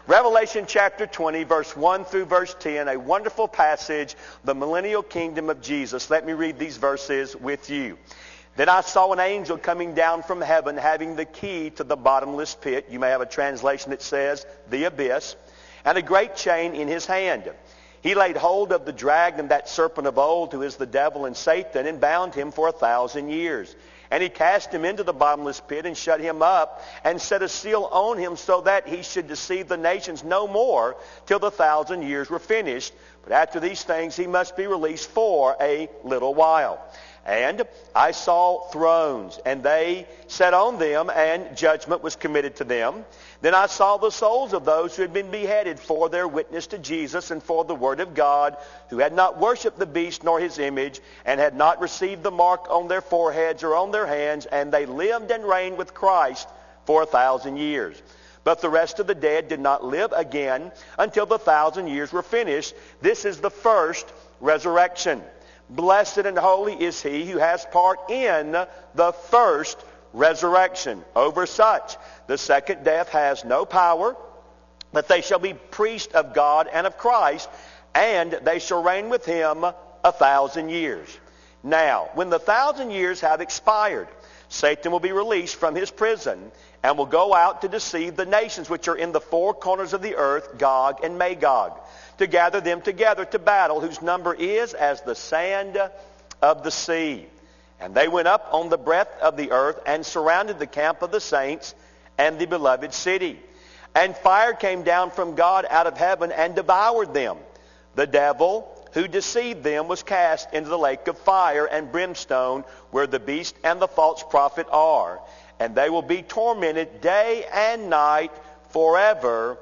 Revelation chapter 20, verse 1 through verse 10, a wonderful passage, the millennial kingdom of Jesus. Let me read these verses with you. Then I saw an angel coming down from heaven, having the key to the bottomless pit. You may have a translation that says, the abyss, and a great chain in his hand. He laid hold of the dragon, that serpent of old, who is the devil and Satan, and bound him for 1,000 years. And he cast him into the bottomless pit and shut him up and set a seal on him so that he should deceive the nations no more till the 1,000 years were finished. But after these things he must be released for a little while. And I saw thrones, and they sat on them, and judgment was committed to them. Then I saw the souls of those who had been beheaded for their witness to Jesus and for the word of God, who had not worshipped the beast nor his image, and had not received the mark on their foreheads or on their hands, and they lived and reigned with Christ for 1,000 years. But the rest of the dead did not live again until the 1,000 years were finished. This is the first resurrection. Blessed and holy is he who has part in the first resurrection. Over such, the second death has no power, but they shall be priests of God and of Christ, and they shall reign with him 1,000 years. Now, when the 1,000 years have expired, Satan will be released from his prison and will go out to deceive the nations which are in the four corners of the earth, Gog and Magog, to gather them together to battle, whose number is as the sand of the sea. And they went up on the breadth of the earth and surrounded the camp of the saints and the beloved city. And fire came down from God out of heaven and devoured them. The devil who deceived them was cast into the lake of fire and brimstone, where the beast and the false prophet are. And they will be tormented day and night forever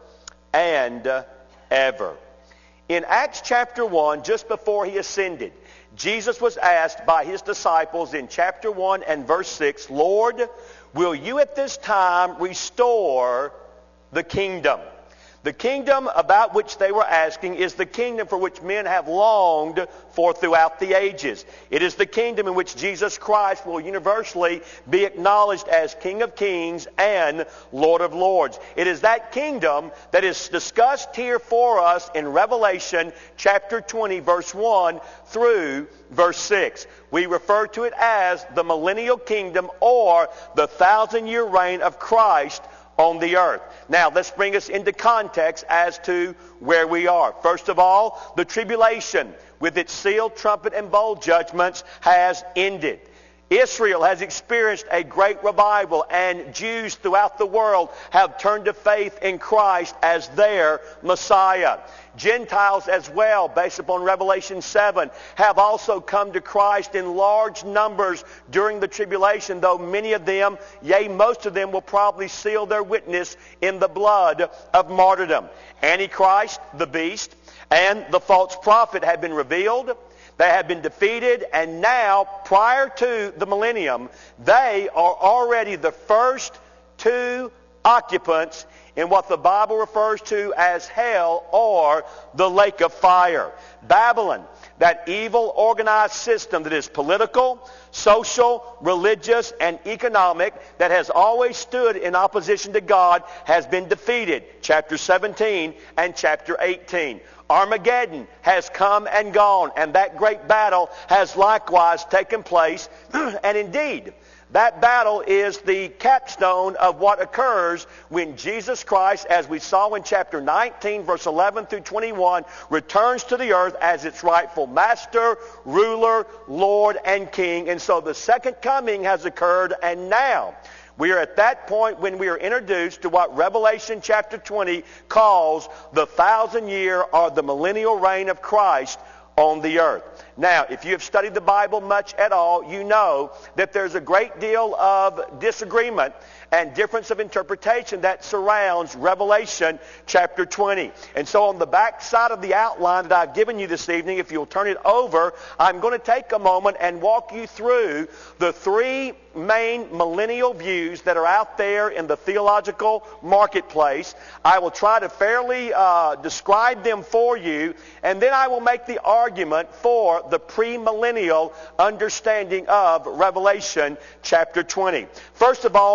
and ever. In Acts chapter 1, just before he ascended, Jesus was asked by his disciples in chapter 1 and verse 6, Lord, will you at this time restore the kingdom? The kingdom about which they were asking is the kingdom for which men have longed for throughout the ages. It is the kingdom in which Jesus Christ will universally be acknowledged as King of Kings and Lord of Lords. It is that kingdom that is discussed here for us in Revelation chapter 20, verse 1 through verse 6. We refer to it as the millennial kingdom, or the 1,000-year reign of Christ on the earth. Now, let's bring us into context as to where we are. First of all, the tribulation, with its seal, trumpet, and bowl judgments, has ended. Israel has experienced a great revival, and Jews throughout the world have turned to faith in Christ as their Messiah. Gentiles as well, based upon Revelation 7, have also come to Christ in large numbers during the tribulation, though many of them, yea, most of them, will probably seal their witness in the blood of martyrdom. Antichrist, the beast, and the false prophet have been revealed. They have been defeated, and now, prior to the millennium, they are already the first two occupants in what the Bible refers to as hell, or the lake of fire. Babylon, that evil organized system that is political, social, religious, and economic, that has always stood in opposition to God, has been defeated. Chapter 17 and chapter 18. Armageddon has come and gone, and that great battle has likewise taken place. And indeed, that battle is the capstone of what occurs when Jesus Christ, as we saw in chapter 19, verse 11 through 21, returns to the earth as its rightful master, ruler, Lord, and King. And so the second coming has occurred, and now we are at that point when we are introduced to what Revelation chapter 20 calls the 1,000-year or the millennial reign of Christ on the earth. Now, if you have studied the Bible much at all, you know that there's a great deal of disagreement and difference of interpretation that surrounds Revelation chapter 20. And so on the back side of the outline that I've given you this evening, if you'll turn it over, I'm going to take a moment and walk you through the three main millennial views that are out there in the theological marketplace. I will try to fairly describe them for you, and then I will make the argument for the premillennial understanding of Revelation chapter 20. First of all, what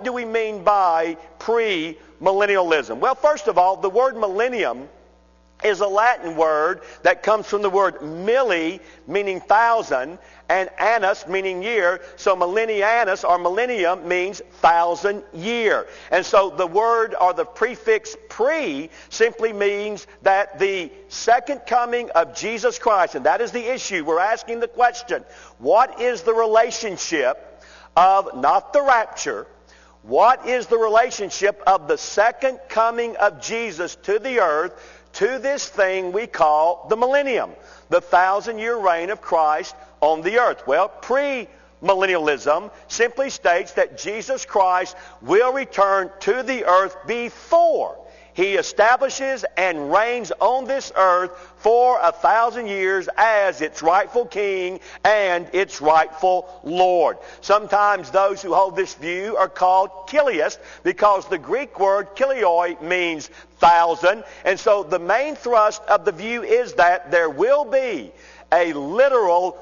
do we mean by premillennialism? Well, first of all, the word millennium is a Latin word that comes from the word milli, meaning thousand, and annus, meaning year. So millennianus, or millennium, means 1,000 year. And so the word, or the prefix pre, simply means that the second coming of Jesus Christ, and that is the issue. We're asking the question, what is the relationship of, not the rapture, what is the relationship of the second coming of Jesus to the earth, to this thing we call the millennium, the 1,000-year reign of Christ on the earth? Well, premillennialism simply states that Jesus Christ will return to the earth before He establishes and reigns on this earth for 1,000 years as its rightful king and its rightful Lord. Sometimes those who hold this view are called Kiliists because the Greek word kilioi means 1,000. And so the main thrust of the view is that there will be a literal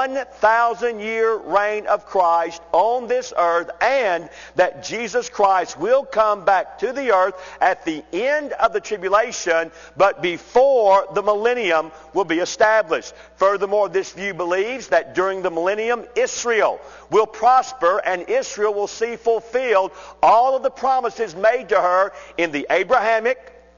1,000-year reign of Christ on this earth, and that Jesus Christ will come back to the earth at the end of the tribulation, but before the millennium will be established. Furthermore, this view believes that during the millennium, Israel will prosper, and Israel will see fulfilled all of the promises made to her in the Abrahamic,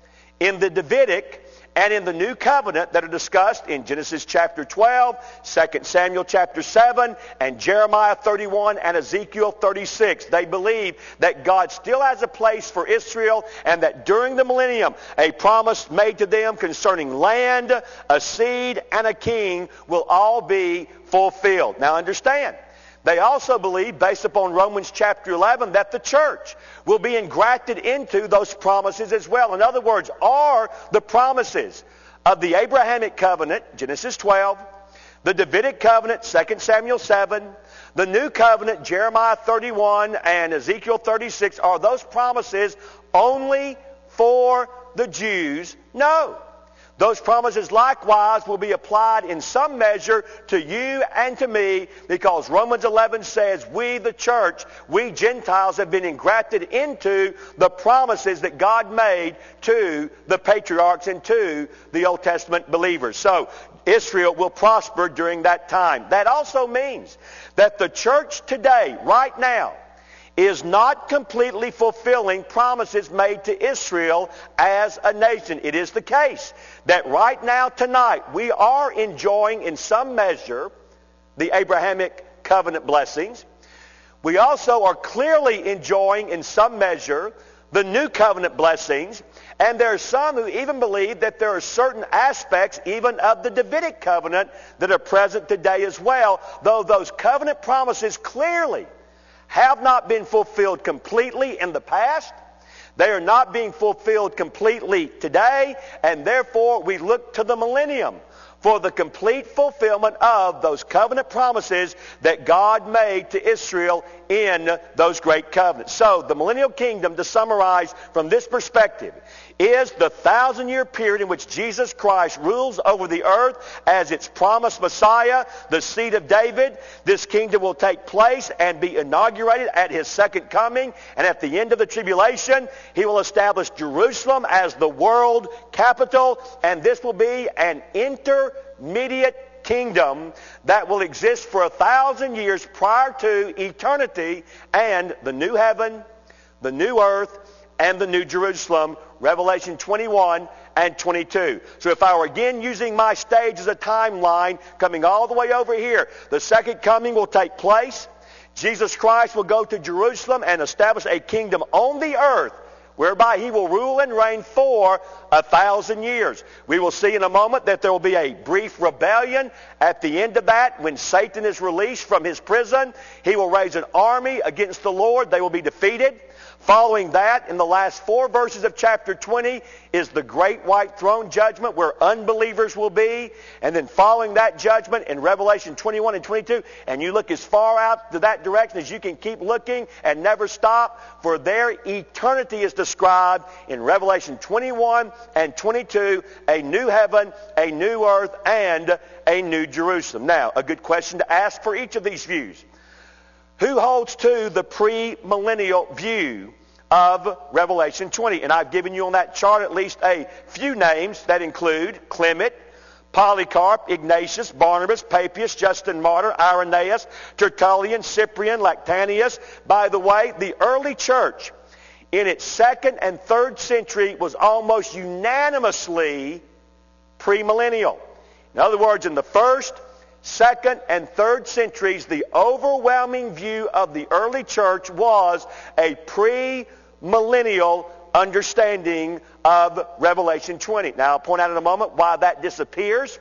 in the Davidic, and in the New Covenant that are discussed in Genesis chapter 12, 2 Samuel chapter 7, and Jeremiah 31 and Ezekiel 36. They believe that God still has a place for Israel, and that during the millennium, a promise made to them concerning land, a seed, and a king will all be fulfilled. Now understand, they also believe, based upon Romans chapter 11, that the church will be engrafted into those promises as well. In other words, are the promises of the Abrahamic covenant, Genesis 12, the Davidic covenant, 2 Samuel 7, the New Covenant, Jeremiah 31 and Ezekiel 36, are those promises only for the Jews? No. Those promises likewise will be applied in some measure to you and to me, because Romans 11 says we, the church, we Gentiles, have been engrafted into the promises that God made to the patriarchs and to the Old Testament believers. So Israel will prosper during that time. That also means that the church today, right now, is not completely fulfilling promises made to Israel as a nation. It is the case that right now, tonight, we are enjoying in some measure the Abrahamic covenant blessings. We also are clearly enjoying in some measure the New Covenant blessings. And there are some who even believe that there are certain aspects even of the Davidic covenant that are present today as well, though those covenant promises clearly have not been fulfilled completely in the past. They are not being fulfilled completely today, and therefore we look to the millennium for the complete fulfillment of those covenant promises that God made to Israel in those great covenants. So the millennial kingdom, to summarize from this perspective, is the 1,000-year period in which Jesus Christ rules over the earth as its promised Messiah, the seed of David. This kingdom will take place and be inaugurated at His second coming, and at the end of the tribulation, He will establish Jerusalem as the world capital, and this will be an intermediate kingdom that will exist for 1,000 years prior to eternity and the new heaven, the new earth, and the new Jerusalem, Revelation 21 and 22. So if I were again using my stage as a timeline, coming all the way over here, the second coming will take place. Jesus Christ will go to Jerusalem and establish a kingdom on the earth whereby He will rule and reign for 1,000 years. We will see in a moment that there will be a brief rebellion. At the end of that, when Satan is released from his prison, he will raise an army against the Lord. They will be defeated. Following that, in the last 4 verses of chapter 20, is the great white throne judgment where unbelievers will be. And then following that judgment in Revelation 21 and 22, and you look as far out to that direction as you can keep looking and never stop, for their eternity is described in Revelation 21 and 22, a new heaven, a new earth, and a new Jerusalem. Now, a good question to ask for each of these views. Who holds to the premillennial view of Revelation 20? And I've given you on that chart at least a few names that include Clement, Polycarp, Ignatius, Barnabas, Papias, Justin Martyr, Irenaeus, Tertullian, Cyprian, Lactantius. By the way, the early church in its 2nd and 3rd century was almost unanimously premillennial. In other words, in the 1st, 2nd, and 3rd centuries, the overwhelming view of the early church was a premillennial understanding of Revelation 20. Now, I'll point out in a moment why that disappears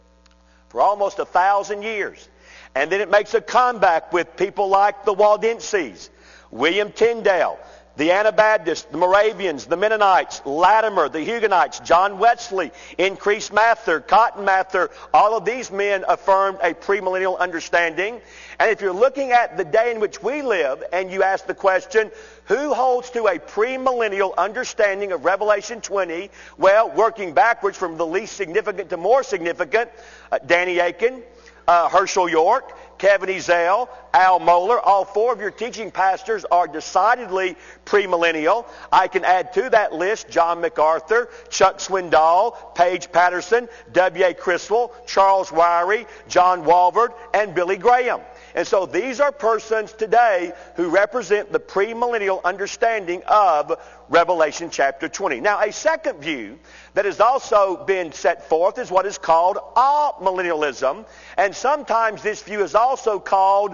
for almost 1,000 years. And then it makes a comeback with people like the Waldenses, William Tyndale, the Anabaptists, the Moravians, the Mennonites, Latimer, the Huguenots, John Wesley, Increase Mather, Cotton Mather. All of these men affirmed a premillennial understanding. And if you're looking at the day in which we live and you ask the question, who holds to a premillennial understanding of Revelation 20? Well, working backwards from the least significant to more significant, Danny Akin, Herschel York, Kevin Ezell, Al Mohler, all 4 of your teaching pastors are decidedly premillennial. I can add to that list John MacArthur, Chuck Swindoll, Paige Patterson, W.A. Criswell, Charles Ryrie, John Walvoord, and Billy Graham. And so these are persons today who represent the premillennial understanding of Revelation chapter 20. Now, a second view that has also been set forth is what is called amillennialism. And sometimes this view is also called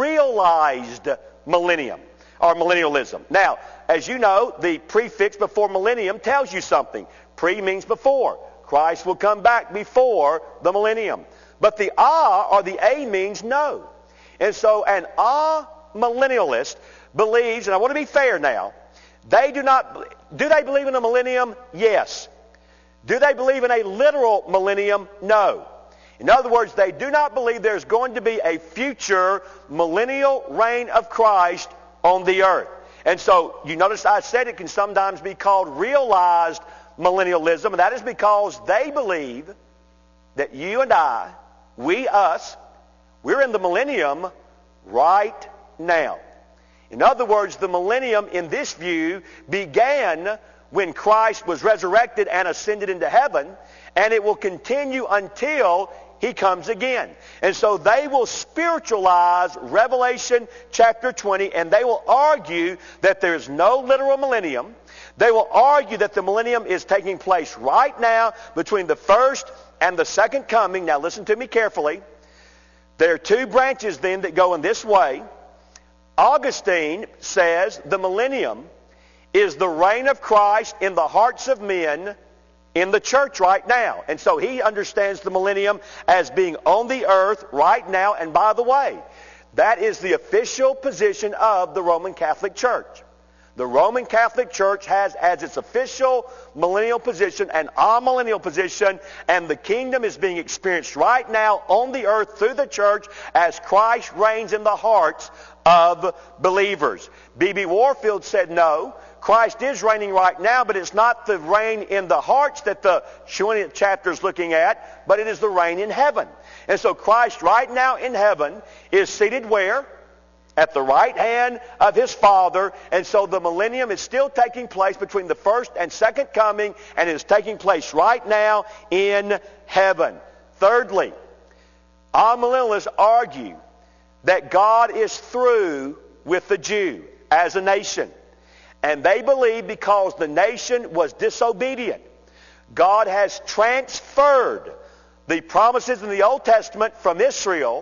realized millennium or millennialism. Now, as you know, the prefix before millennium tells you something. Pre means before. Christ will come back before the millennium. But the or the a means no. And so an amillennialist believes, and I want to be fair now, do they believe in a millennium? Yes. Do they believe in a literal millennium? No. In other words, they do not believe there's going to be a future millennial reign of Christ on the earth. And so, you notice I said it can sometimes be called realized millennialism, and that is because they believe that you and I, we're in the millennium right now. In other words, the millennium in this view began when Christ was resurrected and ascended into heaven, and it will continue until He comes again. And so they will spiritualize Revelation chapter 20, and they will argue that there's no literal millennium. They will argue that the millennium is taking place right now between the first and the second coming. Now listen to me carefully. There are 2 branches then that go in this way. Augustine says the millennium is the reign of Christ in the hearts of men in the church right now. And so he understands the millennium as being on the earth right now. And by the way, that is the official position of the Roman Catholic Church. The Roman Catholic Church has as its official millennial position an amillennial position, and the kingdom is being experienced right now on the earth through the church as Christ reigns in the hearts of believers. B.B. Warfield said no, Christ is reigning right now, but it's not the reign in the hearts that the 20th chapter is looking at, but it is the reign in heaven. And so Christ right now in heaven is seated where? At the right hand of His Father. And so the millennium is still taking place between the first and second coming, and it is taking place right now in heaven. Thirdly, amillennialists argue that God is through with the Jew as a nation. And they believe because the nation was disobedient, God has transferred the promises in the Old Testament from Israel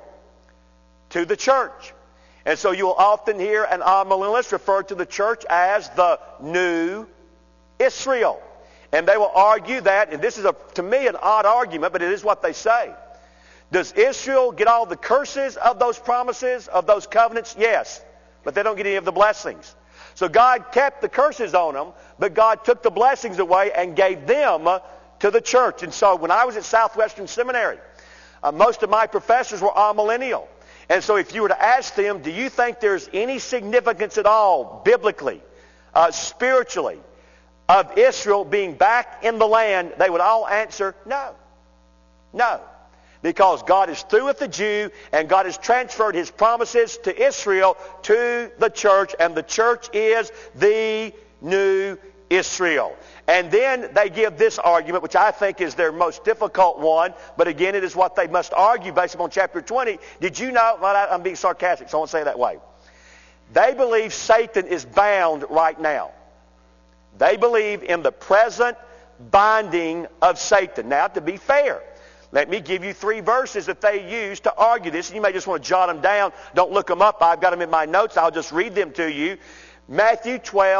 to the church. And so you'll often hear an amillennialist refer to the church as the new Israel. And they will argue that, and this is to me an odd argument, but it is what they say. Does Israel get all the curses of those promises, of those covenants? Yes. But they don't get any of the blessings. So God kept the curses on them, but God took the blessings away and gave them to the church. And so when I was at Southwestern Seminary, most of my professors were amillennial. And so if you were to ask them, do you think there's any significance at all, biblically, spiritually, of Israel being back in the land, they would all answer, no. No. because God is through with the Jew, and God has transferred his promises to Israel to the church, and the church is the new Israel. And then they give this argument, which I think is their most difficult one, but again, it is what they must argue based upon chapter 20. Did you know, well, I'm being sarcastic, so I won't say it that way. They believe Satan is bound right now. They believe in the present binding of Satan. Now, to be fair, let me give you 3 verses that they use to argue this. You may just want to jot them down. Don't look them up. I've got them in my notes. I'll just read them to you. Matthew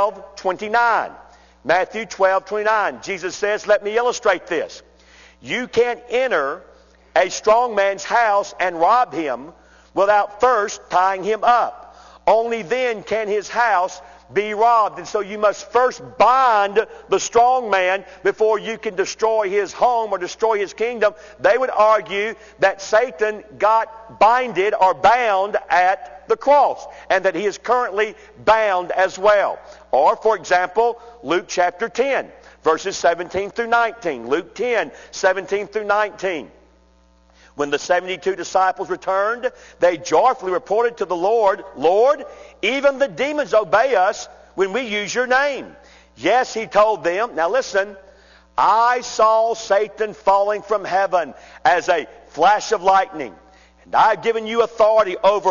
12:29. Matthew 12:29. Jesus says, let me illustrate this. You can't enter a strong man's house and rob him without first tying him up. Only then can his house be robbed. And so you must first bind the strong man before you can destroy his home or destroy his kingdom. They would argue that Satan got binded or bound at the cross, and that he is currently bound as well. Or, for example, Luke chapter 10, verses 17 through 19. Luke 10, 17 through 19. When the 72 disciples returned, they joyfully reported to the Lord, Lord, even the demons obey us when we use your name. Yes, he told them. Now listen, I saw Satan falling from heaven as a flash of lightning. And I've given you authority over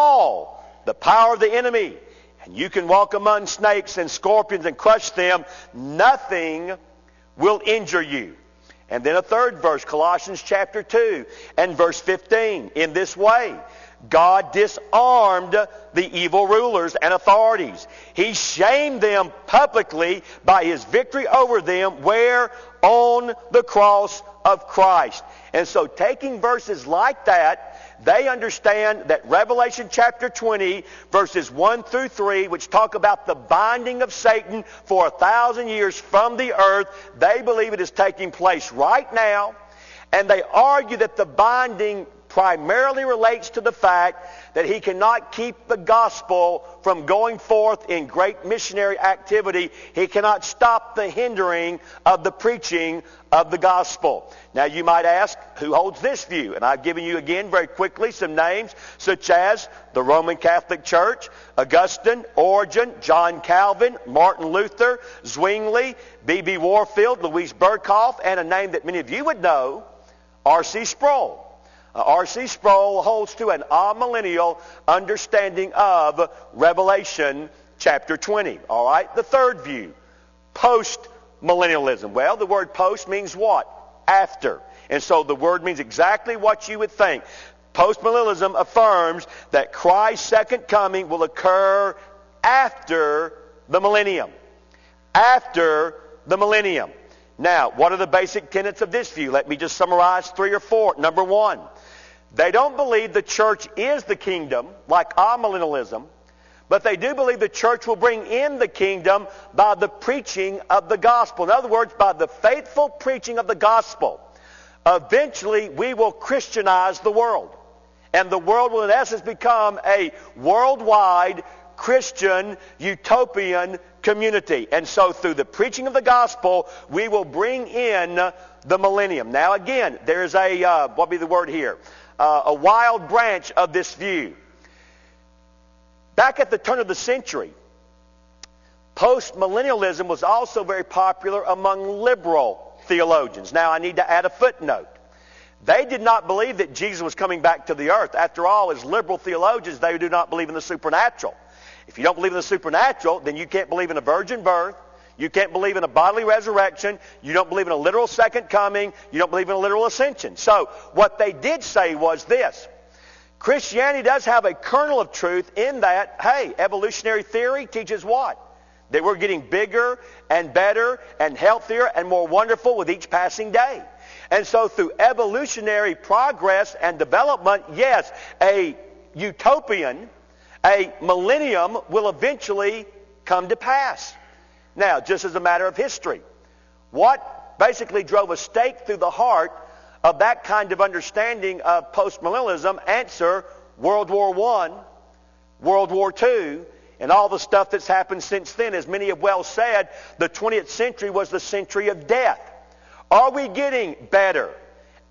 all the power of the enemy. And you can walk among snakes and scorpions and crush them. Nothing will injure you. And then a third verse, Colossians chapter 2 and verse 15. In this way, God disarmed the evil rulers and authorities. He shamed them publicly by his victory over them where? On the cross of Christ. And so taking verses like that, they understand that Revelation chapter 20, verses 1 through 3, which talk about the binding of Satan for 1,000 years from the earth, they believe it is taking place right now. And they argue that the binding primarily relates to the fact that he cannot keep the gospel from going forth in great missionary activity. He cannot stop the hindering of the preaching of the gospel. Now you might ask, who holds this view? And I've given you again very quickly some names such as the Roman Catholic Church, Augustine, Origen, John Calvin, Martin Luther, Zwingli, B.B. Warfield, Louise Berkhoff, and a name that many of you would know, R.C. Sproul. R.C. Sproul holds to an amillennial understanding of Revelation chapter 20. All right, the third view, post-millennialism. Well, the word post means what? After. And so the word means exactly what you would think. Post-millennialism affirms that Christ's second coming will occur after the millennium. After the millennium. Now, what are the basic tenets of this view? Let me just summarize 3 or 4. Number 1, they don't believe the church is the kingdom, like amillennialism, but they do believe the church will bring in the kingdom by the preaching of the gospel. In other words, by the faithful preaching of the gospel. Eventually, we will Christianize the world. And the world will, in essence, become a worldwide Christian utopian community. And so through the preaching of the gospel, we will bring in the millennium. Now again, there's a, what would be the word here? A wild branch of this view. Back at the turn of the century, post-millennialism was also very popular among liberal theologians. Now I need to add a footnote. They did not believe that Jesus was coming back to the earth. After all, as liberal theologians, they do not believe in the supernatural. If you don't believe in the supernatural, then you can't believe in a virgin birth. You can't believe in a bodily resurrection. You don't believe in a literal second coming. You don't believe in a literal ascension. So what they did say was this. Christianity does have a kernel of truth in that, hey, evolutionary theory teaches what? That we're getting bigger and better and healthier and more wonderful with each passing day. And so through evolutionary progress and development, yes, a utopian, a millennium will eventually come to pass. Now, just as a matter of history, what basically drove a stake through the heart of that kind of understanding of postmillennialism? Answer, World War I, World War II, and all the stuff that's happened since then. As many have well said, the 20th century was the century of death. Are we getting better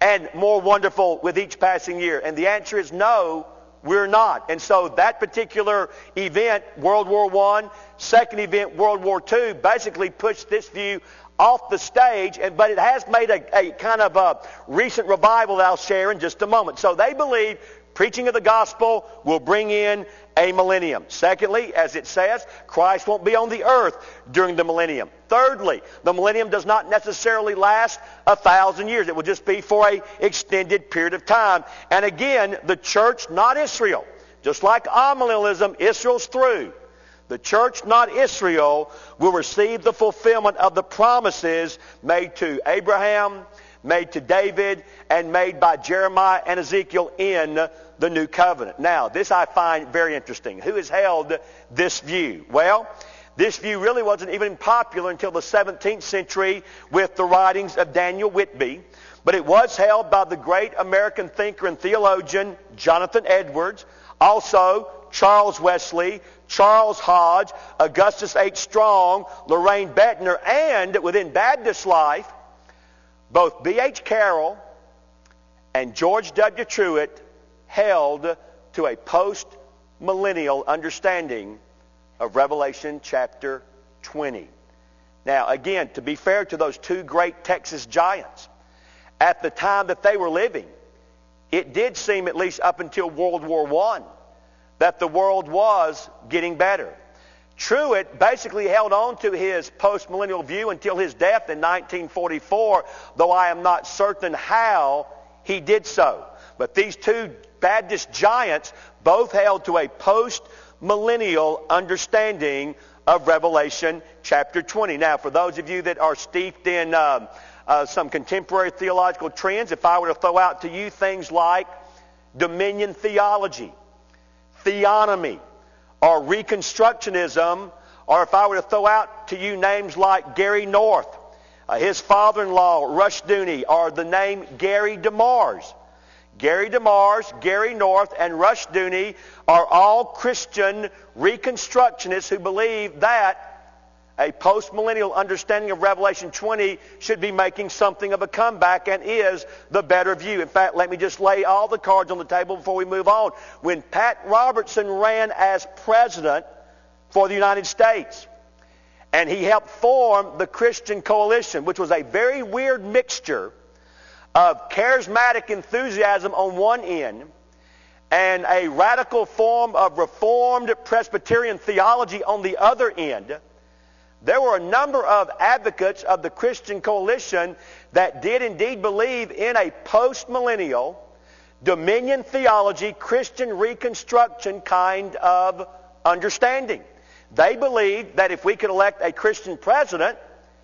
and more wonderful with each passing year? And the answer is no, we're not. And so that particular event, World War I, second event, World War II, basically pushed this view off the stage, but it has made a kind of a recent revival that I'll share in just a moment. So they believe preaching of the gospel will bring in a millennium. Secondly, as it says, Christ won't be on the earth during the millennium. Thirdly, the millennium does not necessarily last 1,000 years. It will just be for an extended period of time. And again, the church, not Israel. Just like amillennialism, Israel's through. The church, not Israel, will receive the fulfillment of the promises made to Abraham, made to David, and made by Jeremiah and Ezekiel in the New Covenant. Now, this I find very interesting. Who has held this view? Well, this view really wasn't even popular until the 17th century with the writings of Daniel Whitby, but it was held by the great American thinker and theologian Jonathan Edwards, also Charles Wesley, Charles Hodge, Augustus H. Strong, Lorraine Bettner, and within Baptist life, both B.H. Carroll and George W. Truett held to a post-millennial understanding of Revelation chapter 20. Now, again, to be fair to those two great Texas giants, at the time that they were living, it did seem, at least up until World War I, that the world was getting better. Truett basically held on to his post-millennial view until his death in 1944, though I am not certain how he did so. But these two Baptist giants both held to a post-millennial understanding of Revelation chapter 20. Now, for those of you that are steeped in some contemporary theological trends, if I were to throw out to you things like dominion theology, theonomy, or Reconstructionism, or if I were to throw out to you names like Gary North, his father-in-law, Rushdoony, or the name Gary DeMars. Gary DeMars, Gary North, and Rushdoony are all Christian Reconstructionists who believe that a post-millennial understanding of Revelation 20 should be making something of a comeback and is the better view. In fact, let me just lay all the cards on the table before we move on. When Pat Robertson ran as president for the United States, and he helped form the Christian Coalition, which was a very weird mixture of charismatic enthusiasm on one end and a radical form of Reformed Presbyterian theology on the other end, there were a number of advocates of the Christian Coalition that did indeed believe in a post-millennial, dominion theology, Christian Reconstruction kind of understanding. They believed that if we could elect a Christian president,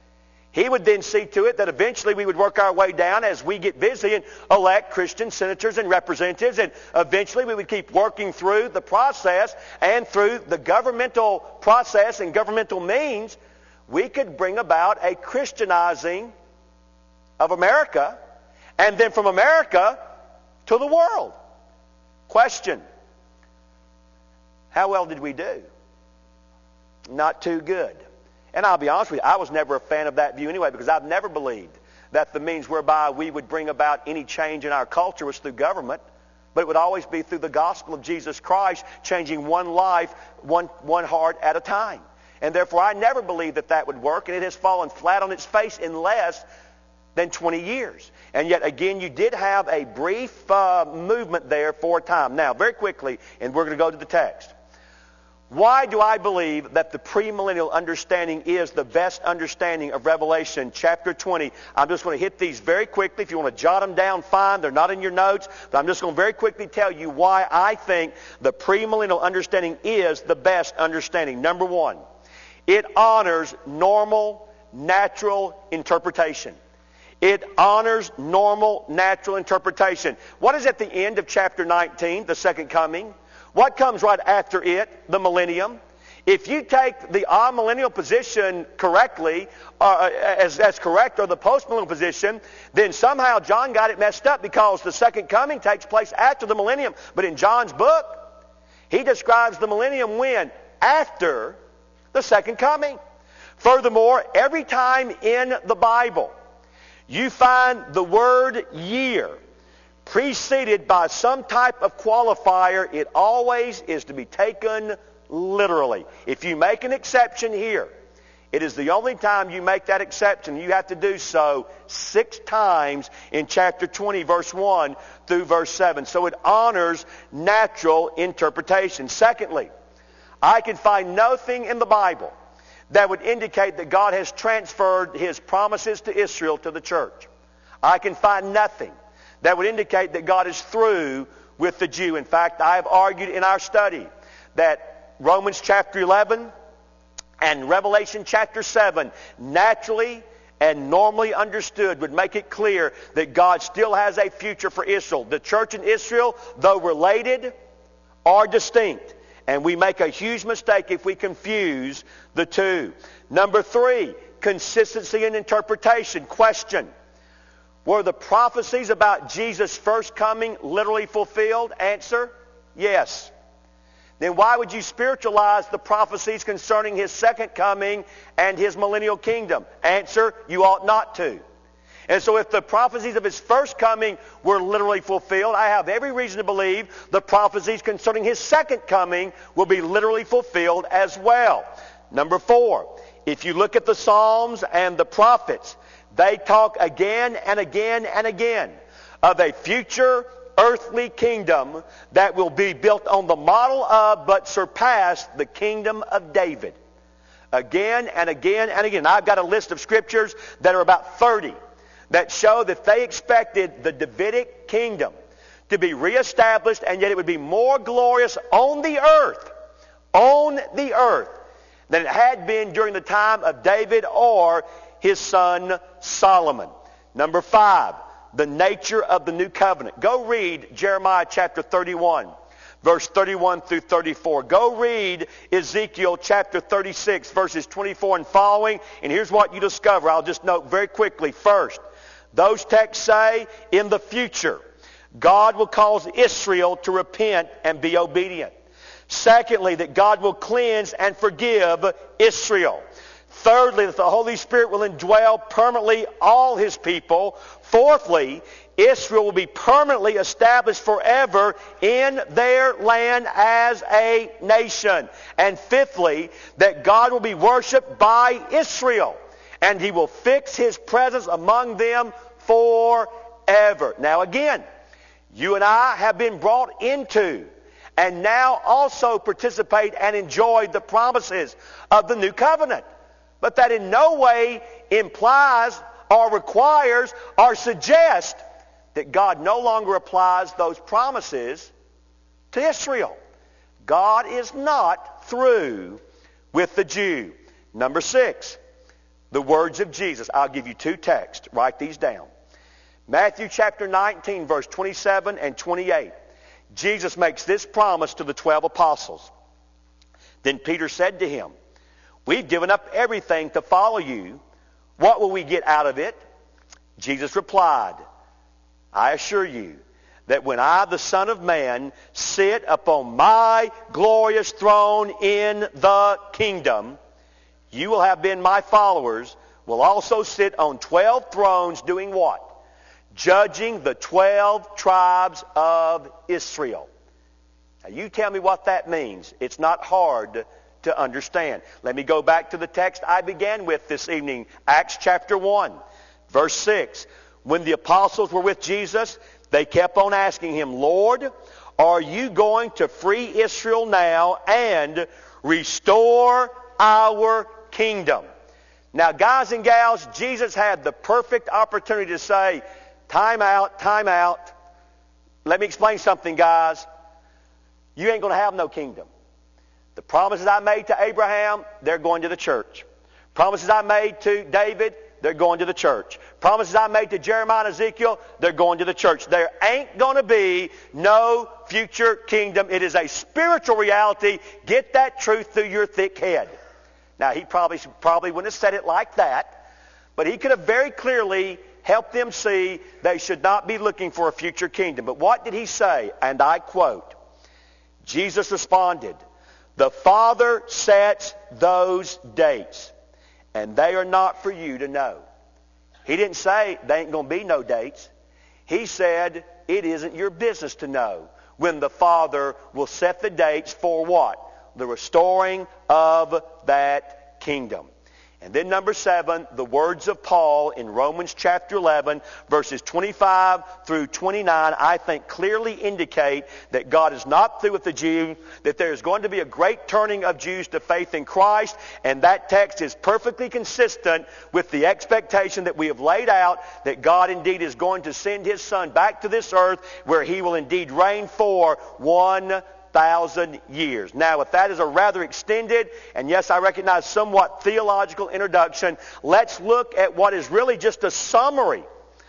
he would then see to it that eventually we would work our way down as we get busy and elect Christian senators and representatives, and eventually we would keep working through the process, and through the governmental process and governmental means, we could bring about a Christianizing of America, and then from America to the world. Question: how well did we do? Not too good. And I'll be honest with you, I was never a fan of that view anyway, because I've never believed that the means whereby we would bring about any change in our culture was through government, but it would always be through the gospel of Jesus Christ, changing one life, one heart at a time. And therefore, I never believed that that would work, and it has fallen flat on its face in less than 20 years. And yet, again, you did have a brief movement there for a time. Now, very quickly, and we're going to go to the text. Why do I believe that the premillennial understanding is the best understanding of Revelation chapter 20? I'm just going to hit these very quickly. If you want to jot them down, fine. They're not in your notes. But I'm just going to very quickly tell you why I think the premillennial understanding is the best understanding. Number one, it honors normal, natural interpretation. It honors normal, natural interpretation. What is at the end of chapter 19, the second coming? What comes right after it? The millennium. If you take the amillennial position correctly, as correct, or the postmillennial position, then somehow John got it messed up, because the second coming takes place after the millennium. But in John's book, he describes the millennium when? After the second coming. Furthermore, every time in the Bible you find the word year preceded by some type of qualifier, it always is to be taken literally. If you make an exception here, it is the only time you make that exception. You have to do so 6 times in chapter 20, verse 1 through verse 7. So it honors natural interpretation. Secondly, I can find nothing in the Bible that would indicate that God has transferred His promises to Israel to the church. I can find nothing that would indicate that God is through with the Jew. In fact, I have argued in our study that Romans chapter 11 and Revelation chapter 7 naturally and normally understood would make it clear that God still has a future for Israel. The church in Israel, though related, are distinct. And we make a huge mistake if we confuse the two. Number 3, consistency in interpretation. Question: were the prophecies about Jesus' first coming literally fulfilled? Answer: yes. Then why would you spiritualize the prophecies concerning His second coming and His millennial kingdom? Answer: you ought not to. And so if the prophecies of His first coming were literally fulfilled, I have every reason to believe the prophecies concerning His second coming will be literally fulfilled as well. Number 4, if you look at the Psalms and the prophets, they talk again and again and again of a future earthly kingdom that will be built on the model of, but surpass, the kingdom of David. Again and again and again. I've got a list of scriptures that are about 30 that show that they expected the Davidic kingdom to be reestablished, and yet it would be more glorious on the earth, than it had been during the time of David or his son Solomon. Number 5, the nature of the new covenant. Go read Jeremiah chapter 31, verse 31 through 34. Go read Ezekiel chapter 36, verses 24 and following, and here's what you discover. I'll just note very quickly. First, those texts say in the future, God will cause Israel to repent and be obedient. Secondly, that God will cleanse and forgive Israel. Thirdly, that the Holy Spirit will indwell permanently all His people. Fourthly, Israel will be permanently established forever in their land as a nation. And fifthly, that God will be worshipped by Israel, and He will fix His presence among them forever. Now again, you and I have been brought into and now also participate and enjoy the promises of the new covenant. But that in no way implies or requires or suggests that God no longer applies those promises to Israel. God is not through with the Jew. Number 6, the words of Jesus. I'll give you 2 texts. Write these down. Matthew chapter 19, verse 27 and 28. Jesus makes this promise to the 12 apostles. Then Peter said to Him, "We've given up everything to follow you. What will we get out of it?" Jesus replied, "I assure you that when I, the Son of Man, sit upon my glorious throne in the kingdom, you will have been my followers, will also sit on 12 thrones doing what? Judging the 12 tribes of Israel." Now you tell me what that means. It's not hard to understand. Let me go back to the text I began with this evening, Acts chapter 1, verse 6. When the apostles were with Jesus, they kept on asking Him, "Lord, are you going to free Israel now and restore our kingdom?" Now, guys and gals, Jesus had the perfect opportunity to say, time out, time out. Let me explain something, guys. You ain't going to have no kingdom. The promises I made to Abraham, they're going to the church. Promises I made to David, they're going to the church. Promises I made to Jeremiah and Ezekiel, they're going to the church. There ain't going to be no future kingdom. It is a spiritual reality. Get that truth through your thick head. Now, he probably wouldn't have said it like that, but he could have very clearly helped them see they should not be looking for a future kingdom. But what did He say? And I quote, Jesus responded, "The Father sets those dates, and they are not for you to know." He didn't say there ain't going to be no dates. He said it isn't your business to know when the Father will set the dates for what? The restoring of that kingdom. And then number 7, the words of Paul in Romans chapter 11, verses 25 through 29, I think clearly indicate that God is not through with the Jews, that there is going to be a great turning of Jews to faith in Christ, and that text is perfectly consistent with the expectation that we have laid out, that God indeed is going to send His Son back to this earth, where He will indeed reign for 1,000 years. Now, if that is a rather extended, and yes, I recognize somewhat theological introduction, let's look at what is really just a summary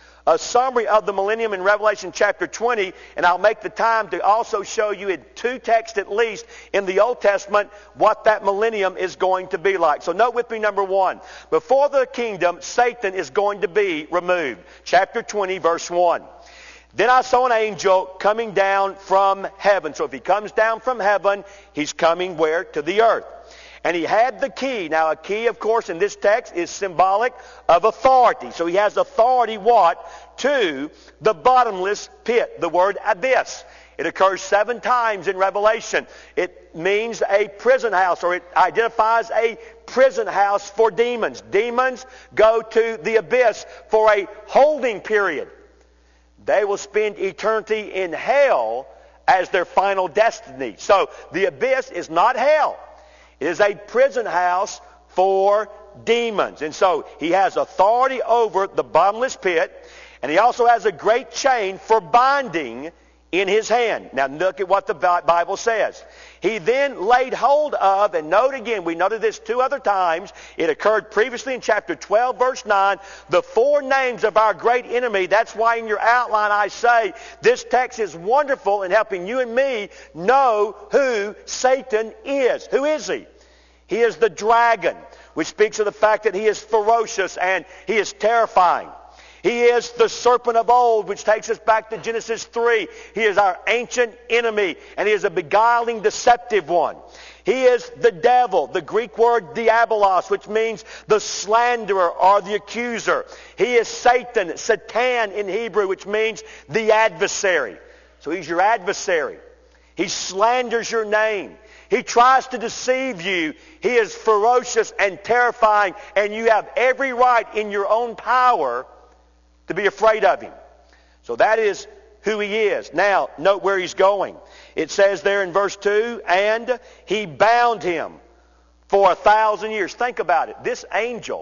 of the millennium in Revelation chapter 20, and I'll make the time to also show you in 2 texts at least in the Old Testament what that millennium is going to be like. So note with me number 1. Before the kingdom, Satan is going to be removed. Chapter 20, verse 1. Then I saw an angel coming down from heaven. So if he comes down from heaven, he's coming where? To the earth. And he had the key. Now a key, of course, in this text is symbolic of authority. So he has authority, what? To the bottomless pit. The word abyss. It occurs 7 times in Revelation. It means a prison house, or it identifies a prison house for demons. Demons go to the abyss for a holding period. They will spend eternity in hell as their final destiny. So the abyss is not hell. It is a prison house for demons. And so he has authority over the bottomless pit, and he also has a great chain for binding in his hand. Now look at what the Bible says. He then laid hold of, and note again, we noted this 2 other times. It occurred previously in chapter 12, verse 9. The 4 names of our great enemy. That's why in your outline I say this text is wonderful in helping you and me know who Satan is. Who is he? He is the dragon, which speaks of the fact that he is ferocious and he is terrifying. He is the serpent of old, which takes us back to Genesis 3. He is our ancient enemy, and he is a beguiling, deceptive one. He is the devil, the Greek word diabolos, which means the slanderer or the accuser. He is Satan, Satan in Hebrew, which means the adversary. So he's your adversary. He slanders your name. He tries to deceive you. He is ferocious and terrifying, and you have every right in your own power to be afraid of him. So that is who he is. Now, note where he's going. It says there in verse 2, and he bound him for 1,000 years. Think about it. This angel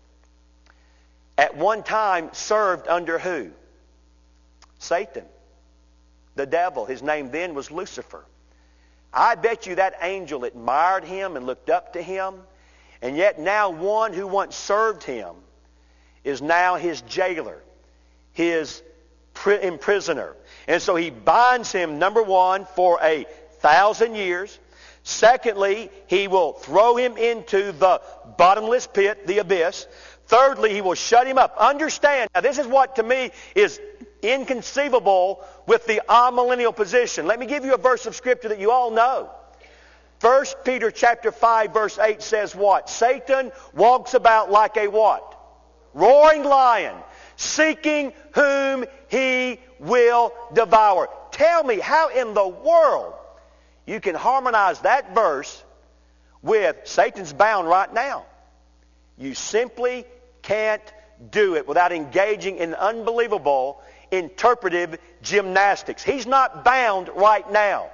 at one time served under who? Satan, the devil. His name then was Lucifer. I bet you that angel admired him and looked up to him, and yet now one who once served him is now his jailer, his imprisoner. And so he binds him, number 1, for 1,000 years. Secondly, he will throw him into the bottomless pit, the abyss. Thirdly, he will shut him up. Understand, now this is what to me is inconceivable with the amillennial position. Let me give you a verse of Scripture that you all know. 1 Peter chapter 5 verse 8 says what? Satan walks about like a what? Roaring lion, seeking whom he will devour. Tell me how in the world you can harmonize that verse with Satan's bound right now. You simply can't do it without engaging in unbelievable interpretive gymnastics. He's not bound right now.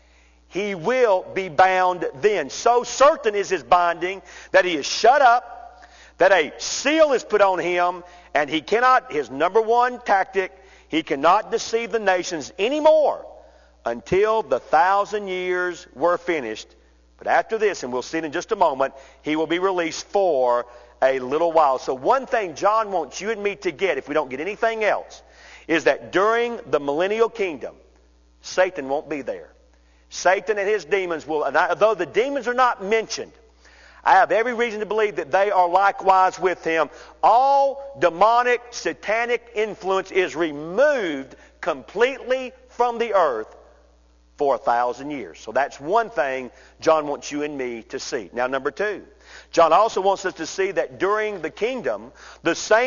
He will be bound then. So certain is his binding that he is shut up, that a seal is put on him, and he cannot, his number 1 tactic, he cannot deceive the nations anymore until the 1,000 years were finished. But after this, and we'll see it in just a moment, he will be released for a little while. So one thing John wants you and me to get, if we don't get anything else, is that during the millennial kingdom, Satan won't be there. Satan and his demons will, and though the demons are not mentioned, I have every reason to believe that they are likewise with him. All demonic, satanic influence is removed completely from the earth for 1,000 years. So that's one thing John wants you and me to see. Now, number 2, John also wants us to see that during the kingdom, the saints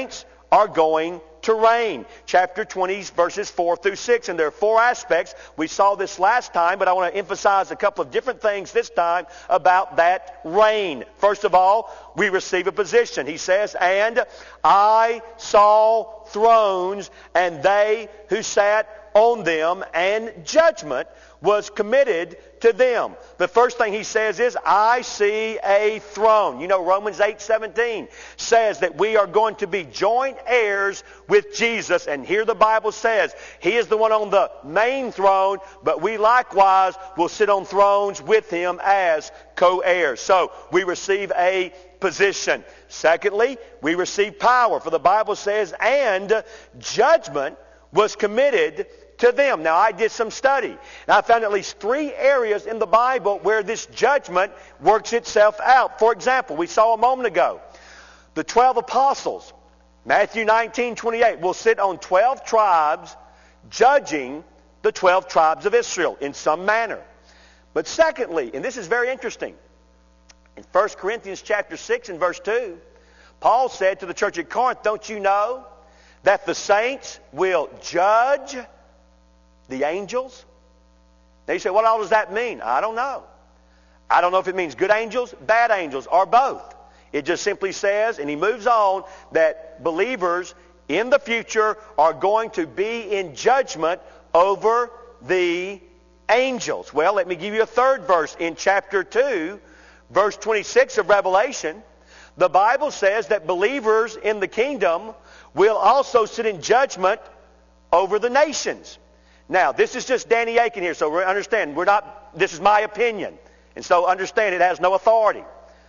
are going to reign. Chapter 20, verses 4 through 6. And there are four aspects. We saw this last time, but I want to emphasize a couple of different things this time about that reign. First of all, we receive a position. He says, "And I saw thrones, and they who sat on them, and judgment was committed to them." The first thing he says is, I see a throne. You know, Romans 8:17 says that we are going to be joint heirs with Jesus. And here the Bible says he is the one on the main throne, but we likewise will sit on thrones with him as co-heirs. So we receive a position. Secondly, we receive power. For the Bible says, and judgment was committed to them. Now, I did some study, and I found at least three areas in the Bible where this judgment works itself out. For example, we saw a moment ago, the 12 apostles, Matthew 19:28, will sit on 12 tribes judging the 12 tribes of Israel in some manner. But secondly, and this is very interesting, in 1 Corinthians chapter 6 and verse 2, Paul said to the church at Corinth, don't you know that the saints will judge the angels? Now you say, what all does that mean? I don't know. I don't know if it means good angels, bad angels, or both. It just simply says, and he moves on, that believers in the future are going to be in judgment over the angels. Well, let me give you a third verse. In chapter 2, verse 26 of Revelation, the Bible says that believers in the kingdom will also sit in judgment over the nations. Now, this is just Danny Aiken here, so understand, this is my opinion. And so understand it has no authority.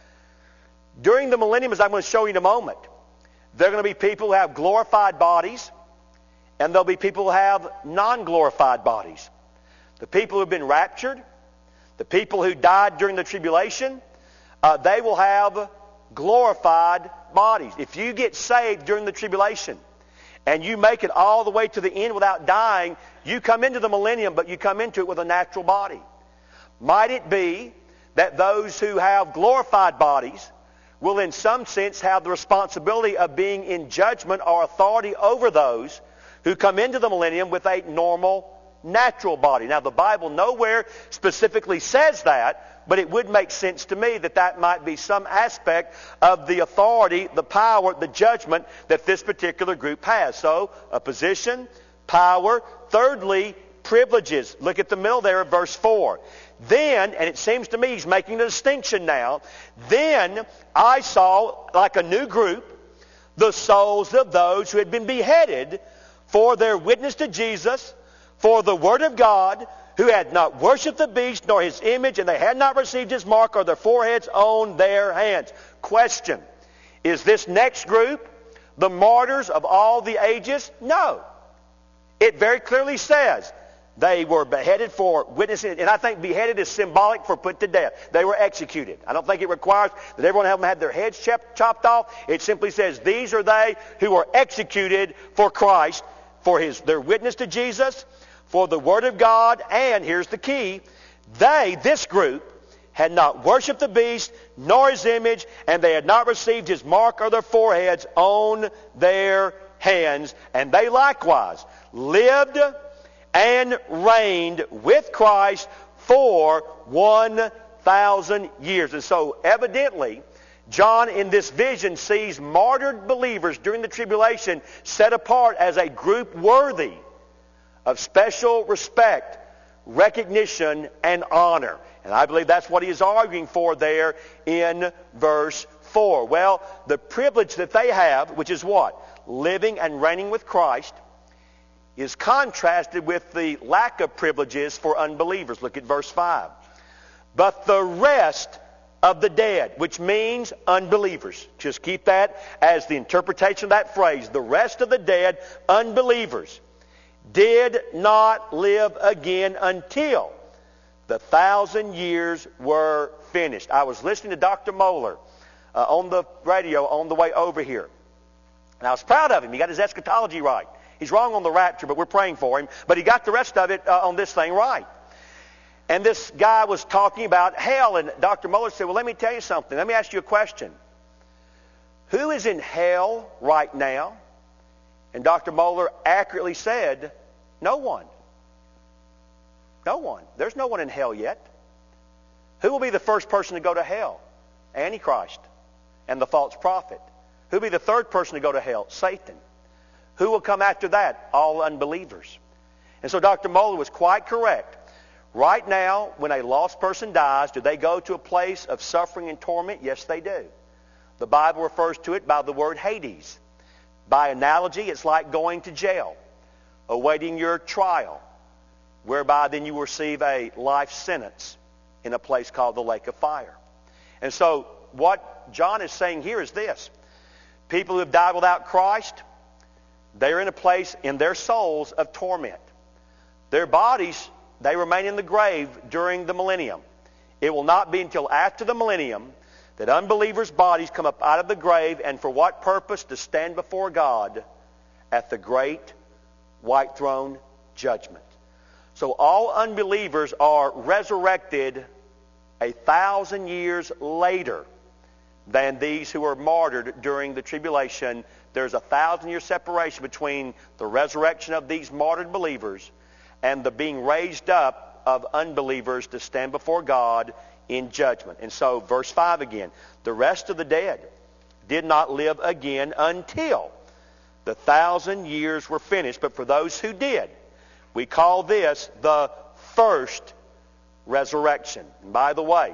During the millennium, as I'm going to show you in a moment, there are going to be people who have glorified bodies, and there'll be people who have non-glorified bodies. The people who have been raptured, the people who died during the tribulation, they will have glorified bodies. If you get saved during the tribulation, and you make it all the way to the end without dying, you come into the millennium, but you come into it with a natural body. Might it be that those who have glorified bodies will in some sense have the responsibility of being in judgment or authority over those who come into the millennium with a normal, natural body? Now, the Bible nowhere specifically says that, but it would make sense to me that that might be some aspect of the authority, the power, the judgment that this particular group has. So, a position, power. Thirdly, privileges. Look at the middle there of verse 4. Then, and it seems to me he's making a distinction now, then I saw, like a new group, the souls of those who had been beheaded for their witness to Jesus, for the Word of God, who had not worshipped the beast nor his image, and they had not received his mark or their foreheads on their hands. Question: is this next group the martyrs of all the ages? No. It very clearly says they were beheaded for witnessing, and I think beheaded is symbolic for put to death. They were executed. I don't think it requires that every one of them had their heads chopped off. It simply says these are they who were executed for Christ, for their witness to Jesus, for the Word of God, and here's the key, this group, had not worshipped the beast, nor his image, and they had not received his mark or their foreheads on their hands. And they likewise lived and reigned with Christ for 1,000 years. And so evidently, John in this vision sees martyred believers during the tribulation set apart as a group worthy of special respect, recognition, and honor. And I believe that's what he is arguing for there in verse 4. Well, the privilege that they have, which is what? Living and reigning with Christ, is contrasted with the lack of privileges for unbelievers. Look at verse 5. But the rest of the dead, which means unbelievers. Just keep that as the interpretation of that phrase. The rest of the dead, unbelievers, did not live again until the 1,000 years were finished. I was listening to Dr. Moeller on the radio on the way over here. And I was proud of him. He got his eschatology right. He's wrong on the rapture, but we're praying for him. But he got the rest of it on this thing right. And this guy was talking about hell, and Dr. Moeller said, well, let me tell you something. Let me ask you a question. Who is in hell right now? And Dr. Mohler accurately said, no one. No one. There's no one in hell yet. Who will be the first person to go to hell? Antichrist and the false prophet. Who will be the third person to go to hell? Satan. Who will come after that? All unbelievers. And so Dr. Mohler was quite correct. Right now, when a lost person dies, do they go to a place of suffering and torment? Yes, they do. The Bible refers to it by the word Hades. By analogy, it's like going to jail, awaiting your trial, whereby then you receive a life sentence in a place called the lake of fire. And so what John is saying here is this. People who have died without Christ, they're in a place in their souls of torment. Their bodies, they remain in the grave during the millennium. It will not be until after the millennium that unbelievers' bodies come up out of the grave, and for what purpose? To stand before God at the great white throne judgment. So all unbelievers are resurrected 1,000 years later than these who are martyred during the tribulation. There's a 1,000-year separation between the resurrection of these martyred believers and the being raised up of unbelievers to stand before God in judgment. And so, verse 5 again, the rest of the dead did not live again until the 1,000 years were finished. But for those who did, we call this the first resurrection. And by the way,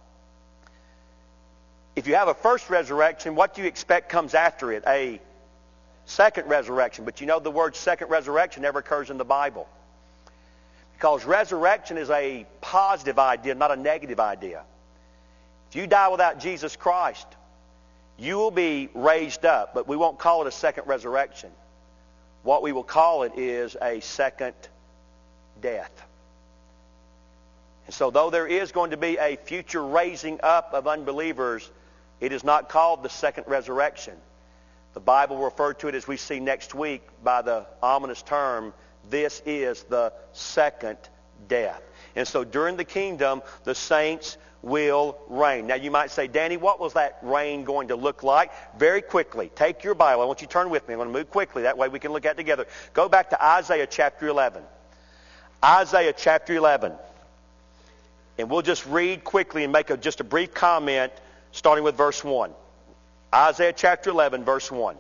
if you have a first resurrection, what do you expect comes after it? A second resurrection. But you know the word second resurrection never occurs in the Bible. Because resurrection is a positive idea, not a negative idea. If you die without Jesus Christ, you will be raised up, but we won't call it a second resurrection. What we will call it is a second death. And so though there is going to be a future raising up of unbelievers, it is not called the second resurrection. The Bible will refer to it, as we see next week, by the ominous term, this is the second death. And so during the kingdom, the saints will reign. Now you might say, Danny, what was that reign going to look like? Very quickly, take your Bible. I want you to turn with me. I'm going to move quickly. That way we can look at it together. Go back to Isaiah chapter 11. Isaiah chapter 11. And we'll just read quickly and make just a brief comment starting with verse 1. Isaiah chapter 11, verse 1.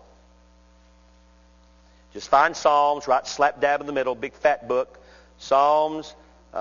Just find Psalms, right slap dab in the middle, big fat book. Psalms,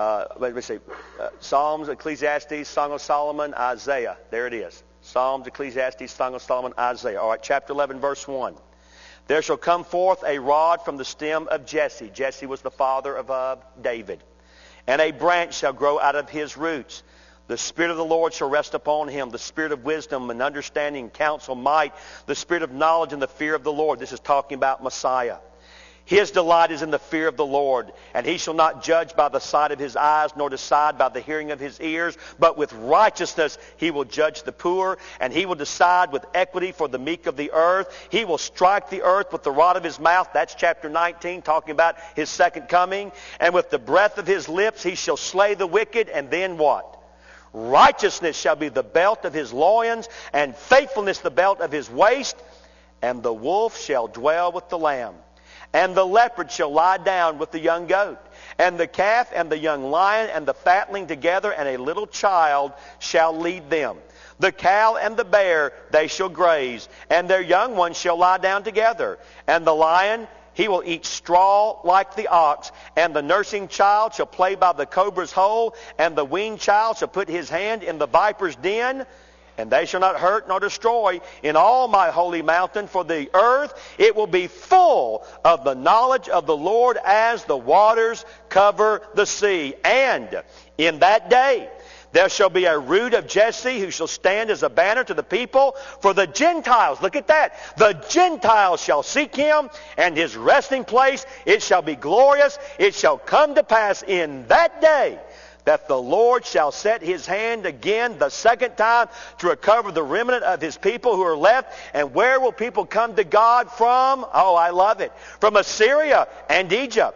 Psalms, Ecclesiastes, Song of Solomon, Isaiah. There it is. Psalms, Ecclesiastes, Song of Solomon, Isaiah. All right, chapter 11, verse 1. There shall come forth a rod from the stem of Jesse. Jesse was the father of David. And a branch shall grow out of his roots. The Spirit of the Lord shall rest upon him, the Spirit of wisdom and understanding, counsel, might, the Spirit of knowledge and the fear of the Lord. This is talking about Messiah. His delight is in the fear of the Lord, and he shall not judge by the sight of his eyes, nor decide by the hearing of his ears, but with righteousness he will judge the poor, and he will decide with equity for the meek of the earth. He will strike the earth with the rod of his mouth. That's chapter 19, talking about his second coming. And with the breath of his lips he shall slay the wicked, and then what? Righteousness shall be the belt of his loins, and faithfulness the belt of his waist. And the wolf shall dwell with the lamb, and the leopard shall lie down with the young goat, and the calf and the young lion and the fatling together, and a little child shall lead them. The cow and the bear, they shall graze, and their young ones shall lie down together. And the lion, he will eat straw like the ox, and the nursing child shall play by the cobra's hole, and the weaned child shall put his hand in the viper's den. And they shall not hurt nor destroy in all my holy mountain, for the earth, it will be full of the knowledge of the Lord as the waters cover the sea. And in that day there shall be a root of Jesse who shall stand as a banner to the people. For the Gentiles, look at that, the Gentiles shall seek him, and his resting place, it shall be glorious. It shall come to pass in that day that the Lord shall set his hand again the second time to recover the remnant of his people who are left. And where will people come to God from? Oh, I love it. From Assyria and Egypt.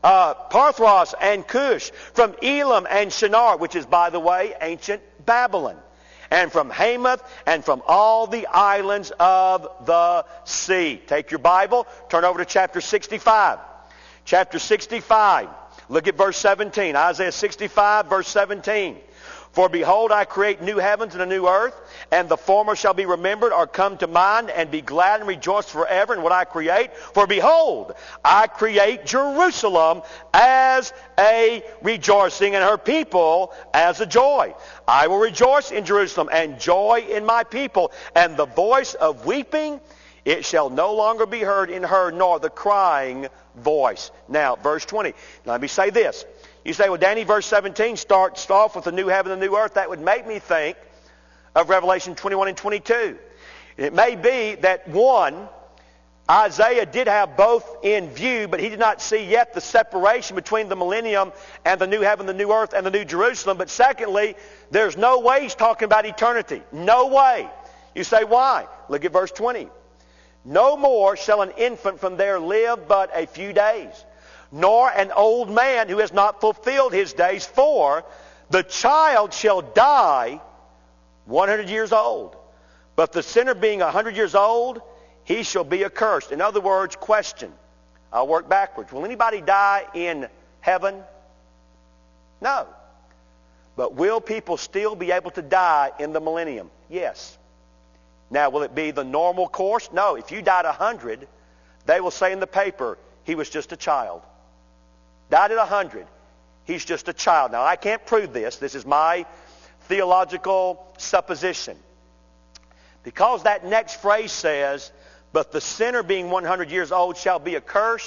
Parthros and Cush. From Elam and Shinar, which is, by the way, ancient Babylon. and from Hamath, and from all the islands of the sea. Take your Bible, turn over to chapter 65. Chapter 65, look at verse 17. Isaiah 65, verse 17. For behold, I create new heavens and a new earth, and the former shall be remembered or come to mind, and be glad and rejoice forever in what I create. For behold, I create Jerusalem as a rejoicing, and her people as a joy. I will rejoice in Jerusalem, and joy in my people. And the voice of weeping, it shall no longer be heard in her, nor the crying voice. Now, verse 20. Let me say this. You say, well, Danny, verse 17 starts off with the new heaven and the new earth. That would make me think of Revelation 21 and 22. It may be that, one, Isaiah did have both in view, but he did not see yet the separation between the millennium and the new heaven, the new earth, and the new Jerusalem. But secondly, there's no way he's talking about eternity. No way. You say, why? Look at verse 20. No more shall an infant from there live but a few days, nor an old man who has not fulfilled his days, for the child shall die 100 years old. But the sinner being 100 years old, he shall be accursed. In other words, question. I'll work backwards. Will anybody die in heaven? No. But will people still be able to die in the millennium? Yes. Now, will it be the normal course? No. If you died 100, they will say in the paper, he was just a child. Died at 100. He's just a child. Now, I can't prove this. This is my theological supposition. Because that next phrase says, but the sinner being 100 years old shall be accursed,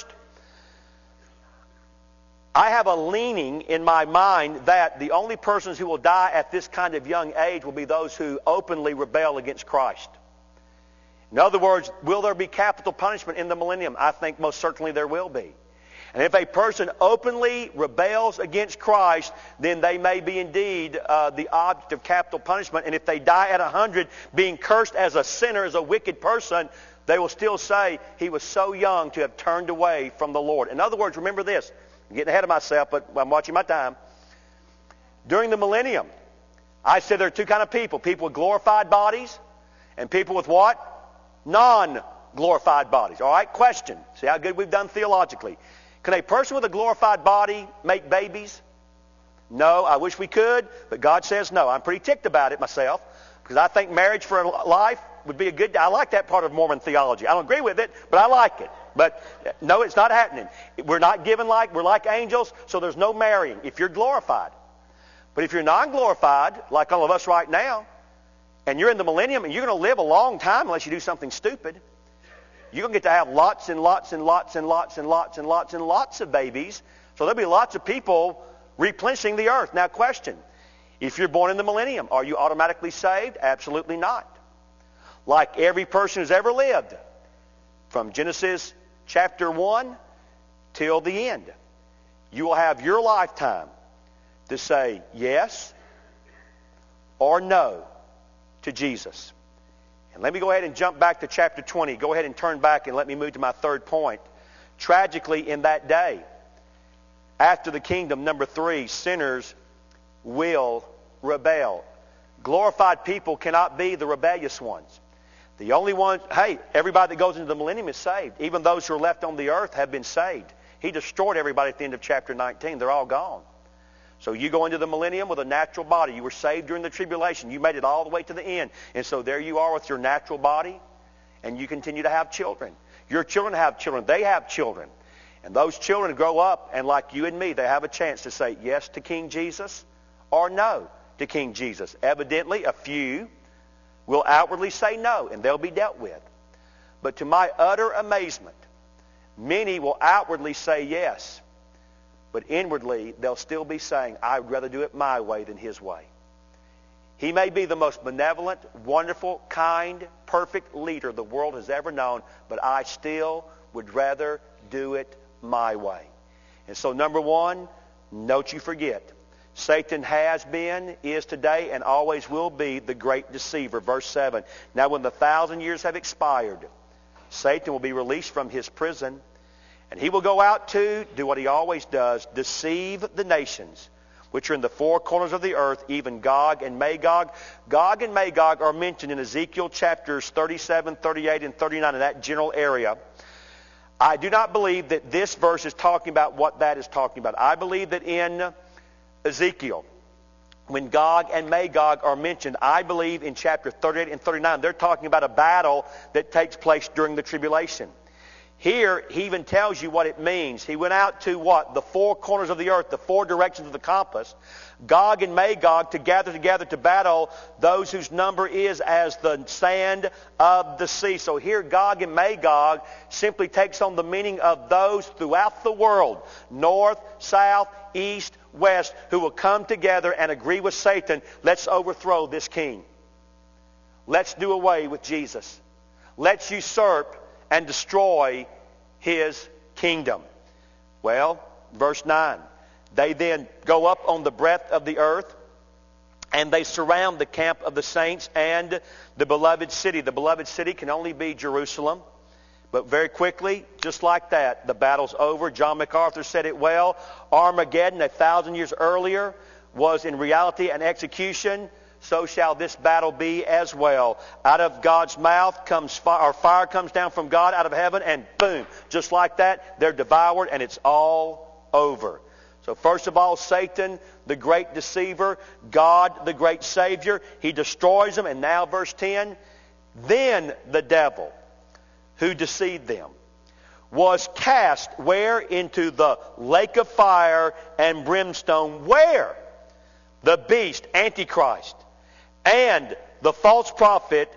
I have a leaning in my mind that the only persons who will die at this kind of young age will be those who openly rebel against Christ. In other words, will there be capital punishment in the millennium? I think most certainly there will be. And if a person openly rebels against Christ, then they may be indeed the object of capital punishment. And if they die at 100, being cursed as a sinner, as a wicked person, they will still say he was so young to have turned away from the Lord. In other words, remember this. I'm getting ahead of myself, but I'm watching my time. During the millennium, I said there are two kinds of people. People with glorified bodies and people with what? Non-glorified bodies. All right, question. See how good we've done theologically. Can a person with a glorified body make babies? No, I wish we could, but God says no. I'm pretty ticked about it myself because I think marriage for life would be a good... I like that part of Mormon theology. I don't agree with it, but I like it. But no, it's not happening. We're not given we're like angels, so there's no marrying if you're glorified. But if you're non-glorified, like all of us right now, and you're in the millennium and you're going to live a long time unless you do something stupid, you're going to get to have lots and lots and lots and lots and lots and lots and lots of babies. So there'll be lots of people replenishing the earth. Now, question. If you're born in the millennium, are you automatically saved? Absolutely not. Like every person who's ever lived, from Genesis chapter 1 till the end, you will have your lifetime to say yes or no to Jesus. And let me go ahead and jump back to chapter 20. Go ahead and turn back and let me move to my third point. Tragically, in that day, after the kingdom, number 3, sinners will rebel. Glorified people cannot be the rebellious ones. The only ones, everybody that goes into the millennium is saved. Even those who are left on the earth have been saved. He destroyed everybody at the end of chapter 19. They're all gone. So you go into the millennium with a natural body. You were saved during the tribulation. You made it all the way to the end. And so there you are with your natural body, and you continue to have children. Your children have children. They have children. And those children grow up, and like you and me, they have a chance to say yes to King Jesus or no to King Jesus. Evidently, a few will outwardly say no, and they'll be dealt with. But to my utter amazement, many will outwardly say yes, but inwardly they'll still be saying, I would rather do it my way than his way. He may be the most benevolent, wonderful, kind, perfect leader the world has ever known, but I still would rather do it my way. And so number 1, don't you forget, Satan has been, is today, and always will be the great deceiver. Verse 7, now when the 1,000 years have expired, Satan will be released from his prison, and he will go out to do what he always does, deceive the nations which are in the four corners of the earth, even Gog and Magog. Gog and Magog are mentioned in Ezekiel chapters 37, 38, and 39 in that general area. I do not believe that this verse is talking about what that is talking about. I believe that in Ezekiel, when Gog and Magog are mentioned, I believe in chapter 38 and 39, they're talking about a battle that takes place during the tribulation. Here, he even tells you what it means. He went out to what? The four corners of the earth, the four directions of the compass. Gog and Magog to gather together to battle those whose number is as the sand of the sea. So here, Gog and Magog simply takes on the meaning of those throughout the world, north, south, east, west, who will come together and agree with Satan. Let's overthrow this king. Let's do away with Jesus. Let's usurp and destroy his kingdom. Well, verse 9. They then go up on the breadth of the earth, and they surround the camp of the saints and the beloved city. The beloved city can only be Jerusalem. But very quickly, just like that, the battle's over. John MacArthur said it well. Armageddon, 1,000 years earlier, was in reality an execution. So shall this battle be as well. Out of God's mouth comes fire, or fire comes down from God out of heaven, and boom, just like that, they're devoured, and it's all over. So first of all, Satan, the great deceiver, God, the great Savior, he destroys them. And now verse 10, then the devil who deceived them was cast where? Into the lake of fire and brimstone. Where? The beast, Antichrist, and the false prophet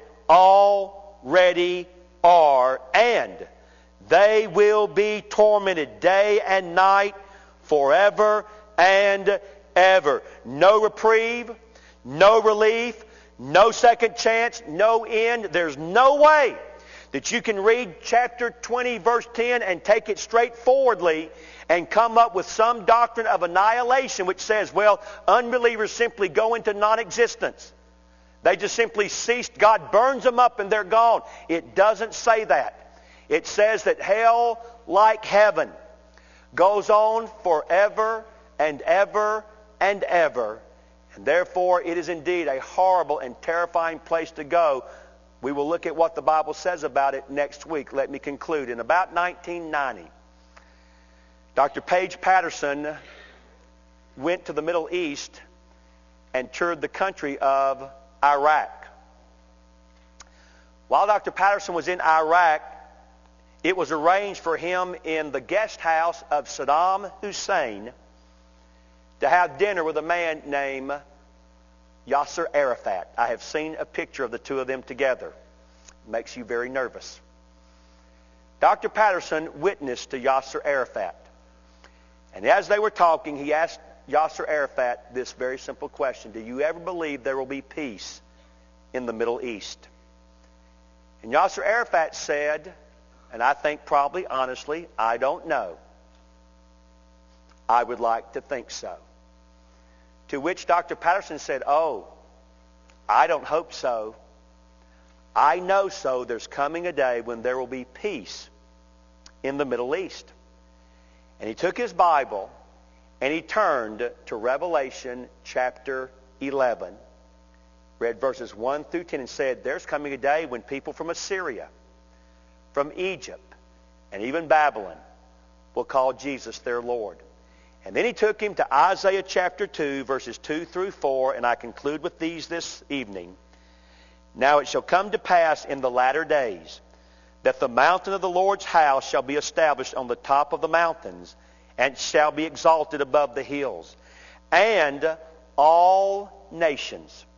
already are, and they will be tormented day and night forever and ever. No reprieve, no relief, no second chance, no end. There's no way that you can read chapter 20, verse 10 and take it straightforwardly and come up with some doctrine of annihilation which says, well, unbelievers simply go into non-existence. They just simply ceased. God burns them up and they're gone. It doesn't say that. It says that hell, like heaven, goes on forever and ever and ever. And therefore, it is indeed a horrible and terrifying place to go. We will look at what the Bible says about it next week. Let me conclude. In about 1990, Dr. Paige Patterson went to the Middle East and toured the country of Iraq. While Dr. Patterson was in Iraq, it was arranged for him in the guest house of Saddam Hussein to have dinner with a man named Yasser Arafat. I have seen a picture of the two of them together. It makes you very nervous. Dr. Patterson witnessed to Yasser Arafat. And as they were talking, he asked Yasser Arafat this very simple question: do you ever believe there will be peace in the Middle East? And Yasser Arafat said, and I think probably honestly, I don't know. I would like to think so. To which Dr. Patterson said, oh, I don't hope so. I know so. There's coming a day when there will be peace in the Middle East. And he took his Bible and he turned to Revelation chapter 11, read verses 1 through 10, and said, there's coming a day when people from Assyria, from Egypt, and even Babylon will call Jesus their Lord. And then he took him to Isaiah chapter 2, verses 2 through 4, and I conclude with these this evening. Now it shall come to pass in the latter days that the mountain of the Lord's house shall be established on the top of the mountains, and shall be exalted above the hills. And all nations